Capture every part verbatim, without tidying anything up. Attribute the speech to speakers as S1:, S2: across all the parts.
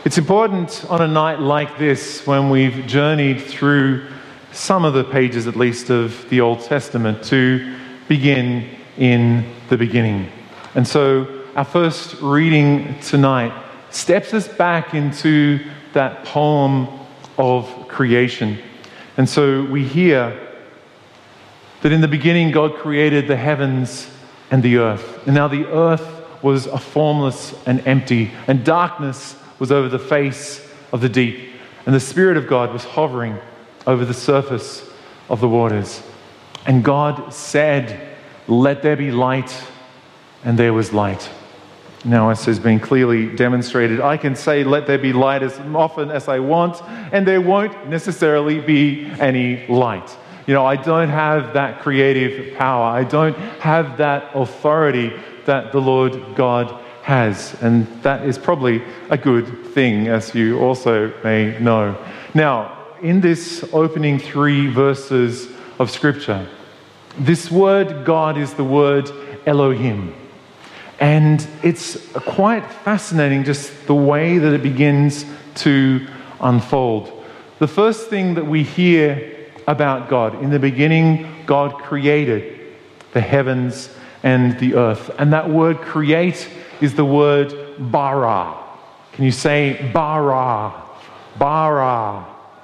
S1: It's important on a night like this, when we've journeyed through some of the pages at least of the Old Testament, to begin in the beginning. And so our first reading tonight steps us back into that poem of creation. And so we hear that in the beginning God created the heavens and the earth. And now the earth was a formless and empty, and darkness was over the face of the deep. And the Spirit of God was hovering over the surface of the waters. And God said, "Let there be light," and there was light. Now, as has been clearly demonstrated, I can say "let there be light" as often as I want, and there won't necessarily be any light. You know, I don't have that creative power. I don't have that authority that the Lord God has. And that is probably a good thing, as you also may know. Now, in this opening three verses of Scripture, this word God is the word Elohim. And it's quite fascinating just the way that it begins to unfold. The first thing that we hear about God: in the beginning, God created the heavens and the earth. And that word create is the word bara. Can you say bara? Bara.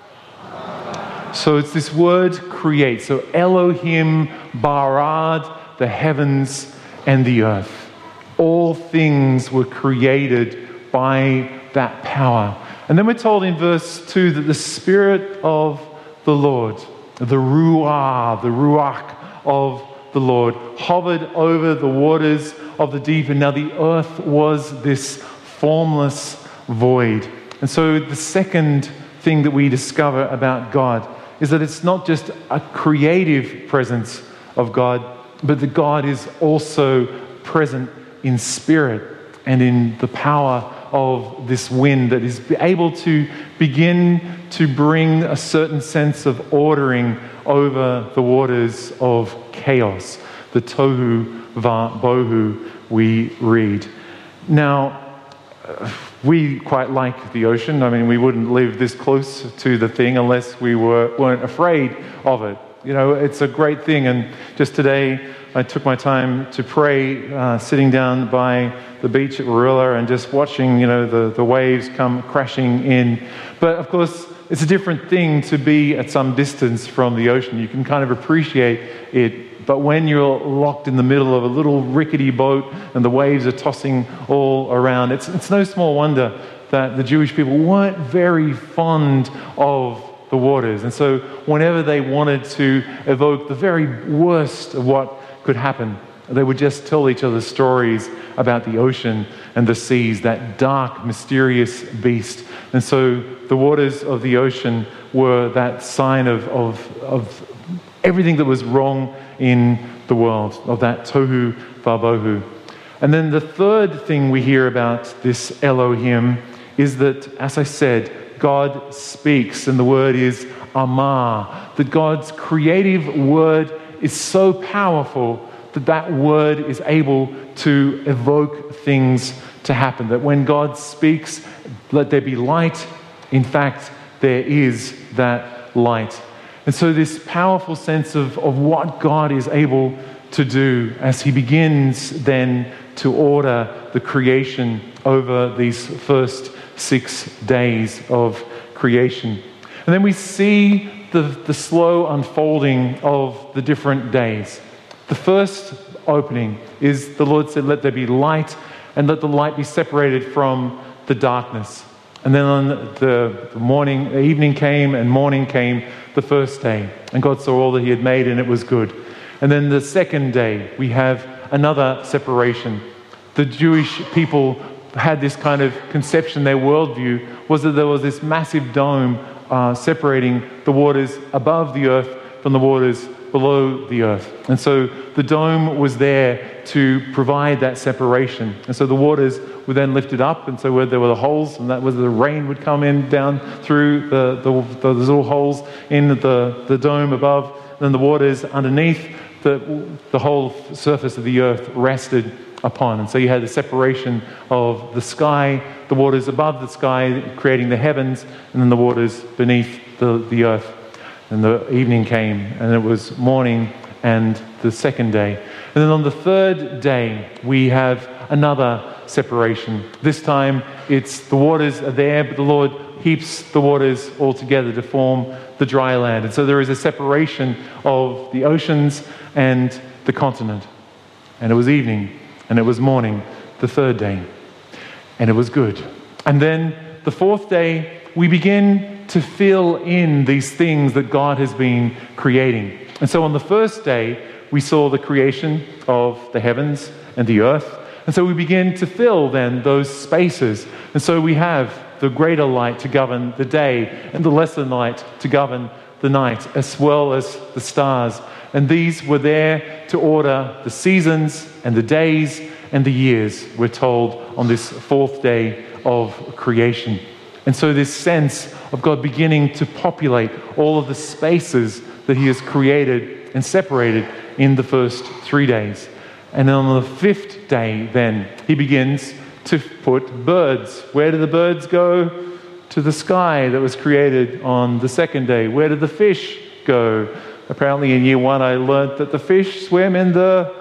S1: So it's this word create. So Elohim barad the heavens and the earth. All things were created by that power. And then we're told in verse two that the Spirit of the Lord, the Ruah, the Ruach of the Lord, hovered over the waters of the deep. And now the earth was this formless void. And so the second thing that we discover about God is that it's not just a creative presence of God, but that God is also present in spirit and in the power of this wind that is able to begin to bring a certain sense of ordering over the waters of chaos, the tohu va-bohu we read. Now, we quite like the ocean. I mean, we wouldn't live this close to the thing unless we were, weren't afraid of it. You know, it's a great thing. And just today, I took my time to pray, uh, sitting down by the beach at Warilla and just watching, you know, the, the waves come crashing in. But of course, it's a different thing to be at some distance from the ocean. You can kind of appreciate it. But when you're locked in the middle of a little rickety boat and the waves are tossing all around, it's, it's no small wonder that the Jewish people weren't very fond of the waters. And so whenever they wanted to evoke the very worst of what could happen, they would just tell each other stories about the ocean and the seas, that dark, mysterious beast. And so the waters of the ocean were that sign of, of, of everything that was wrong in the world, of that tohu va-bohu. And then the third thing we hear about this Elohim is that, as I said, God speaks, and the word is Amar, that God's creative word is so powerful that that word is able to evoke things to happen. That when God speaks, let there be light, in fact, there is that light. And so this powerful sense of, of what God is able to do as he begins then to order the creation over these first six days of creation. And then we see the, the slow unfolding of the different days. The first opening is the Lord said, "Let there be light, and let the light be separated from the darkness." And then on the, the morning, the evening came, and morning came the first day. And God saw all that he had made, and it was good. And then the second day, we have another separation. The Jewish people had this kind of conception, their worldview was that there was this massive dome uh, separating the waters above the earth from the waters below the earth. And so the dome was there to provide that separation. And so the waters were then lifted up, and so where there were the holes, and that was the rain would come in down through the, the, the little holes in the, the dome above, and then the waters underneath, the, the whole surface of the earth rested upon. And so you had the separation of the sky, the waters above the sky, creating the heavens, and then the waters beneath the, the earth. And the evening came, and it was morning and the second day. And then on the third day, we have another separation. This time, it's the waters are there, but the Lord heaps the waters all together to form the dry land. And so there is a separation of the oceans and the continent. And it was evening, and it was morning, the third day. And it was good. And then the fourth day, we begin to fill in these things that God has been creating. And so on the first day, we saw the creation of the heavens and the earth. And so we begin to fill then those spaces. And so we have the greater light to govern the day and the lesser light to govern the night, as well as the stars. And these were there to order the seasons and the days and the years, we're told, on this fourth day of creation. And so this sense of God beginning to populate all of the spaces that he has created and separated in the first three days. And then on the fifth day, then, he begins to put birds. Where do the birds go? To the sky that was created on the second day. Where did the fish go? Apparently in year one I learned that the fish swim in the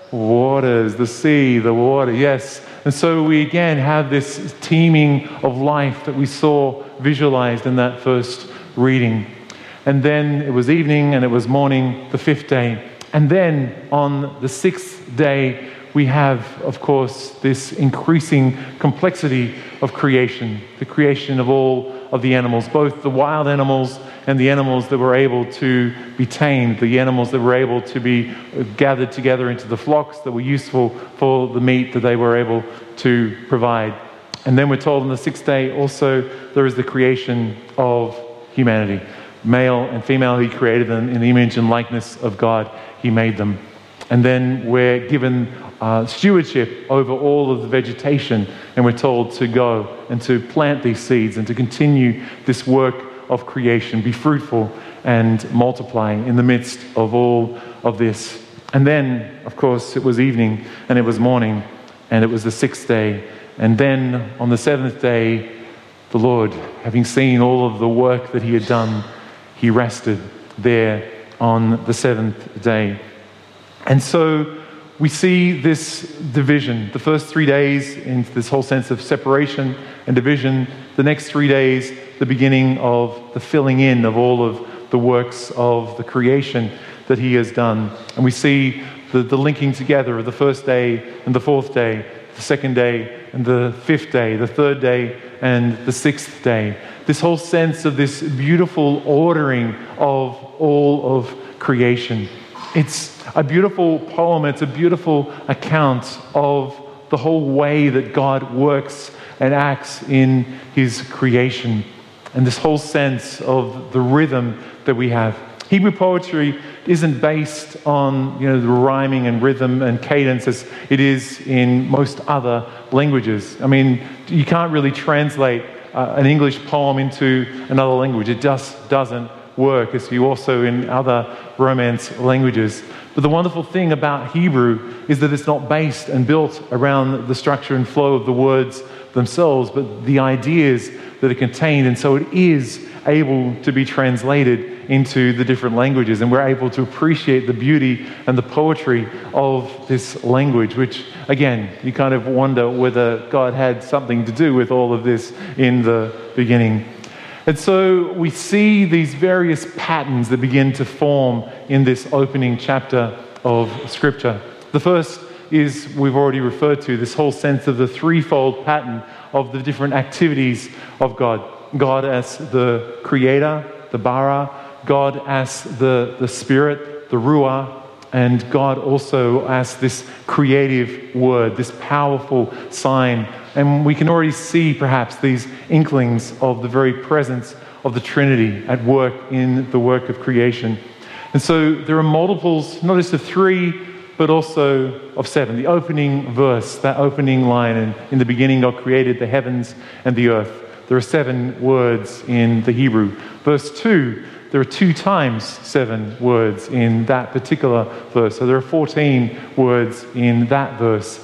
S1: waters, the sea, the water, yes. And so we again have this teeming of life that we saw visualized in that first reading. And then it was evening and it was morning, the fifth day. And then on the sixth day, we have, of course, this increasing complexity of creation, the creation of all of the animals, both the wild animals and the animals that were able to be tamed, the animals that were able to be gathered together into the flocks that were useful for the meat that they were able to provide. And then we're told on the sixth day also there is the creation of humanity. Male and female, he created them in the image and likeness of God. He made them. And then we're given uh, stewardship over all of the vegetation, and we're told to go and to plant these seeds and to continue this work of creation, be fruitful and multiply in the midst of all of this. And then, of course, it was evening and it was morning and it was the sixth day. And then on the seventh day, the Lord, having seen all of the work that he had done, he rested there on the seventh day. And so we see this division, the first three days into this whole sense of separation and division, the next three days, the beginning of the filling in of all of the works of the creation that he has done. And we see the, the linking together of the first day and the fourth day, the second day and the fifth day, the third day and the sixth day. This whole sense of this beautiful ordering of all of creation. It's a beautiful poem. It's a beautiful account of the whole way that God works and acts in his creation. And this whole sense of the rhythm that we have. Hebrew poetry isn't based on, you know, the rhyming and rhythm and cadence as it is in most other languages. I mean, you can't really translate uh, an English poem into another language. It just doesn't work, as you also in other Romance languages. But the wonderful thing about Hebrew is that it's not based and built around the structure and flow of the words themselves, but the ideas that are contained. And so it is able to be translated into the different languages, and we're able to appreciate the beauty and the poetry of this language, which, again, you kind of wonder whether God had something to do with all of this in the beginning. And so we see these various patterns that begin to form in this opening chapter of Scripture. The first is, we've already referred to, this whole sense of the threefold pattern of the different activities of God. God as the creator, the bara, God as the, the spirit, the ruah, and God also as this creative word, this powerful sign. And we can already see perhaps these inklings of the very presence of the Trinity at work in the work of creation. And so there are multiples, not just of three, but also of seven. The opening verse, that opening line, and in the beginning God created the heavens and the earth. There are seven words in the Hebrew. Verse two, there are two times seven words in that particular verse. So there are fourteen words in that verse.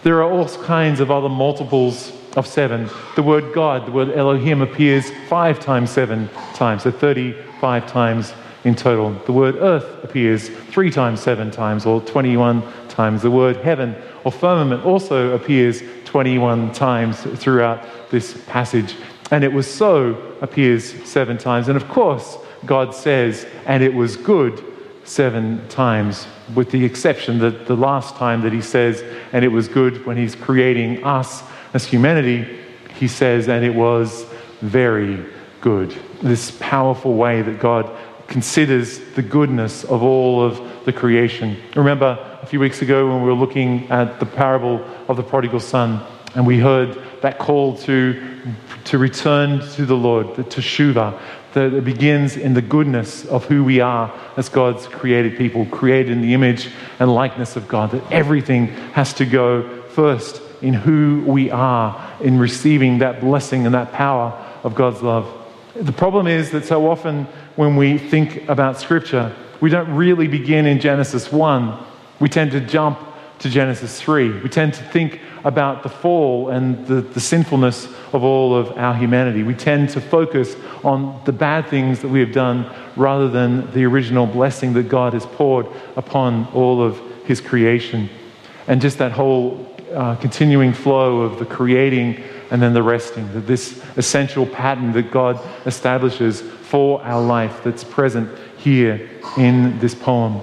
S1: There are all kinds of other multiples of seven. The word God, the word Elohim, appears five times seven times, so thirty-five times in total. The word earth appears three times seven times, or twenty-one times. The word heaven or firmament also appears twenty-one times throughout this passage. And it was so appears seven times. And of course, God says, and it was good seven times, with the exception that the last time that he says, and it was good, when he's creating us as humanity, he says, and it was very good. This powerful way that God considers the goodness of all of the creation. Remember a few weeks ago when we were looking at the parable of the prodigal son, and we heard that call to, to return to the Lord, the teshuvah, that it begins in the goodness of who we are as God's created people, created in the image and likeness of God, that everything has to go first in who we are, in receiving that blessing and that power of God's love. The problem is that so often when we think about Scripture, we don't really begin in Genesis one. We tend to jump to Genesis three. We tend to think about the fall and the, the sinfulness of all of our humanity. We tend to focus on the bad things that we have done rather than the original blessing that God has poured upon all of his creation. And just that whole uh, continuing flow of the creating and then the resting, that this essential pattern that God establishes for our life that's present here in this poem.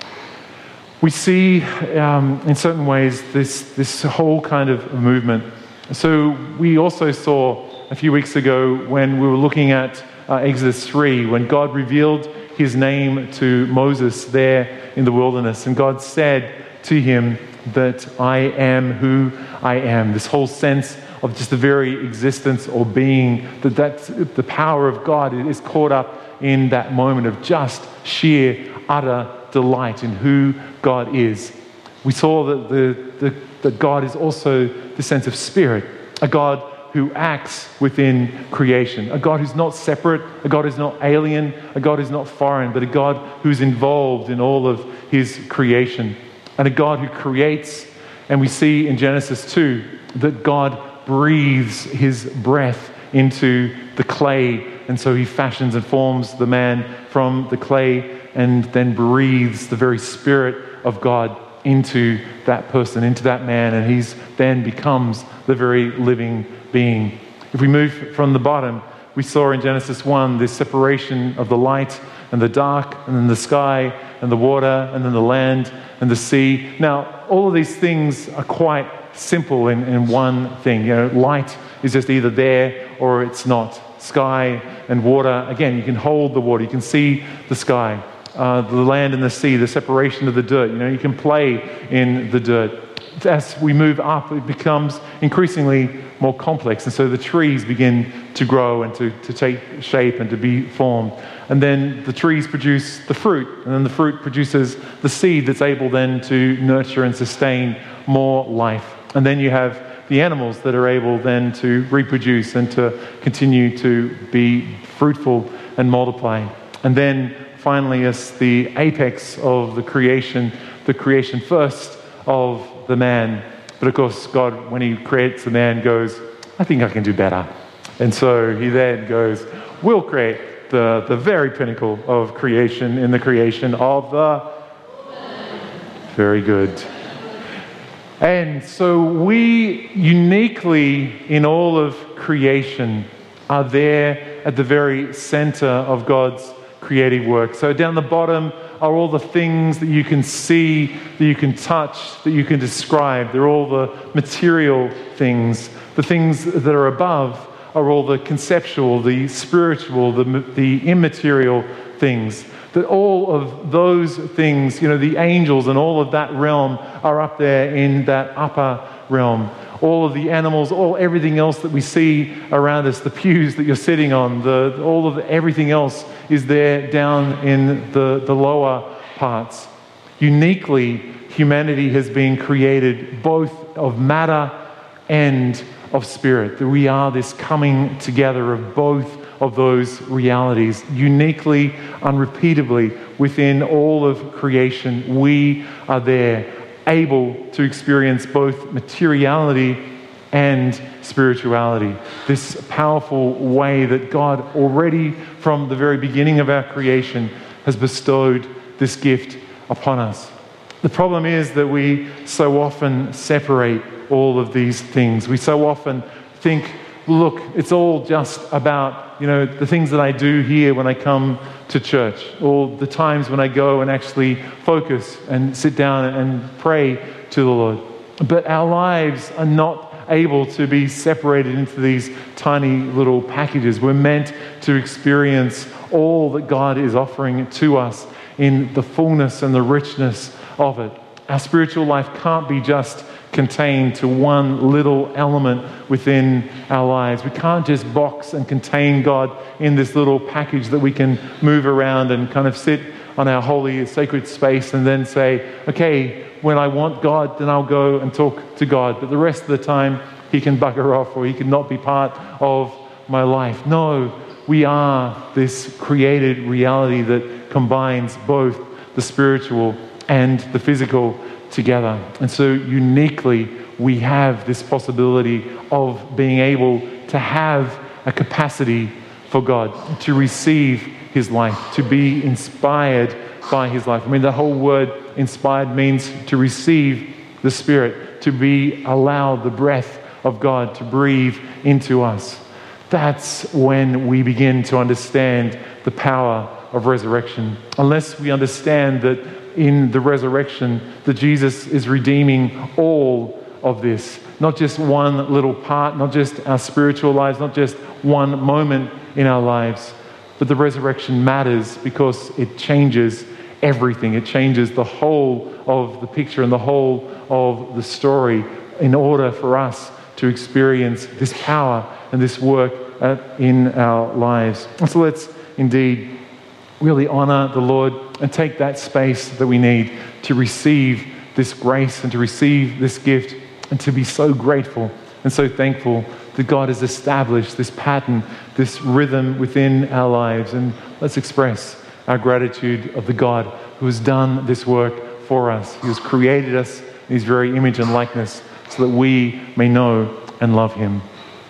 S1: We see um, in certain ways this, this whole kind of movement. So we also saw a few weeks ago when we were looking at uh, Exodus three, when God revealed his name to Moses there in the wilderness. And God said to him that I am who I am. This whole sense of just the very existence or being, that that's, the power of God is caught up in that moment of just sheer, utter delight in who God is. We saw that, the, the, that God is also the sense of spirit, a God who acts within creation, a God who's not separate, a God who's not alien, a God who's not foreign, but a God who's involved in all of his creation, and a God who creates. And we see in Genesis two that God breathes his breath into the clay, and so he fashions and forms the man from the clay and then breathes the very spirit of God into that person, into that man, and he's then becomes the very living being. If we move from the bottom, we saw in Genesis one this separation of the light and the dark, and then the sky and the water, and then the land and the sea. Now, all of these things are quite simple in, in one thing. You know, light is just either there or it's not. Sky and water, again, you can hold the water, you can see the sky. Uh, the land and the sea, the separation of the dirt. You know, you can play in the dirt. As we move up, it becomes increasingly more complex. And so the trees begin to grow and to, to take shape and to be formed. And then the trees produce the fruit. And then the fruit produces the seed that's able then to nurture and sustain more life. And then you have the animals that are able then to reproduce and to continue to be fruitful and multiply. And then finally, as the apex of the creation, the creation first of the man. But of course, God, when he creates the man, goes, I think I can do better. And so he then goes, we'll create the, the very pinnacle of creation in the creation of the... Very good. And so we uniquely, in all of creation, are there at the very center of God's creative work. So down the bottom are all the things that you can see, that you can touch, that you can describe. They're all the material things. The things that are above are all the conceptual, the spiritual, the, the immaterial things. That all of those things, you know, the angels and all of that realm are up there in that upper realm. All of the animals, all everything else that we see around us, the pews that you're sitting on, the all of the, everything else is there down in the, the lower parts. Uniquely, humanity has been created both of matter and of spirit. That we are this coming together of both of those realities. Uniquely, unrepeatably, within all of creation, we are there able to experience both materiality and spirituality. This powerful way that God already from the very beginning of our creation has bestowed this gift upon us. The problem is that we so often separate all of these things. We so often think, look, it's all just about, you know, the things that I do here when I come to church, or the times when I go and actually focus and sit down and pray to the Lord. But our lives are not able to be separated into these tiny little packages. We're meant to experience all that God is offering to us in the fullness and the richness of it. Our spiritual life can't be just contained to one little element within our lives. We can't just box and contain God in this little package that we can move around and kind of sit on our holy, sacred space and then say, okay, when I want God, then I'll go and talk to God. But the rest of the time, he can bugger off or he can not be part of my life. No, we are this created reality that combines both the spiritual and the physical together. And so uniquely, we have this possibility of being able to have a capacity for God, to receive his life, to be inspired by his life. I mean, the whole word inspired means to receive the Spirit, to be allow the breath of God to breathe into us. That's when we begin to understand the power of resurrection. Unless we understand that in the resurrection, that Jesus is redeeming all of this, not just one little part, not just our spiritual lives, not just one moment in our lives, but the resurrection matters because it changes everything. It changes the whole of the picture and the whole of the story in order for us to experience this power and this work in our lives. And so let's indeed really honor the Lord and take that space that we need to receive this grace and to receive this gift and to be so grateful and so thankful that God has established this pattern, this rhythm within our lives. And let's express our gratitude of the God who has done this work for us. He has created us in his very image and likeness so that we may know and love him.